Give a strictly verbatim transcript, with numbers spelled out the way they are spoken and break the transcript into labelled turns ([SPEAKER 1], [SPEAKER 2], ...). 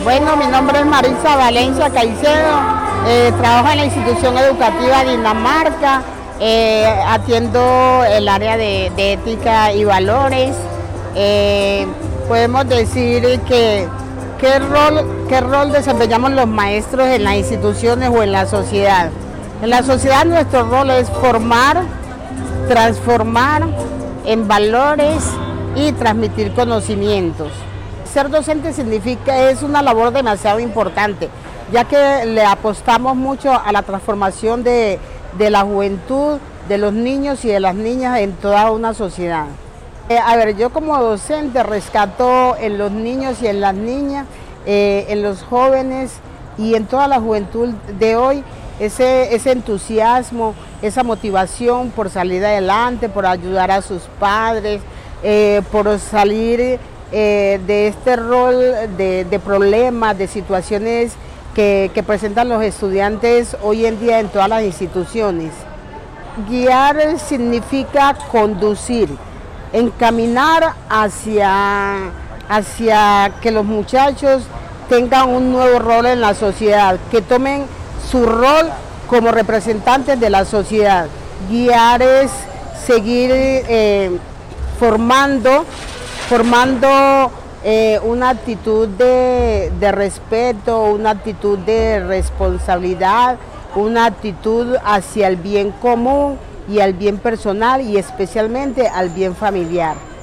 [SPEAKER 1] Bueno, mi nombre es Marisa Valencia Caicedo, eh, trabajo en la institución educativa Dinamarca, eh, atiendo el área de, de ética y valores. Eh, podemos decir que ¿qué rol, qué rol desempeñamos los maestros en las instituciones o en la sociedad? En la sociedad nuestro rol es formar, transformar en valores y transmitir conocimientos. Ser docente significa, es una labor demasiado importante, ya que le apostamos mucho a la transformación de, de la juventud, de los niños y de las niñas en toda una sociedad. Eh, a ver, yo como docente rescato en los niños y en las niñas, eh, en los jóvenes y en toda la juventud de hoy, ese, ese entusiasmo, esa motivación por salir adelante, por ayudar a sus padres, eh, por salir eh, de este rol de, de problemas, de situaciones que, que presentan los estudiantes hoy en día en todas las instituciones. Guiar significa conducir, encaminar hacia, hacia que los muchachos tengan un nuevo rol en la sociedad, que tomen su rol como representantes de la sociedad. Guiar es seguir eh, formando, formando eh, una actitud de, de respeto, una actitud de responsabilidad, una actitud hacia el bien común y al bien personal y especialmente al bien familiar.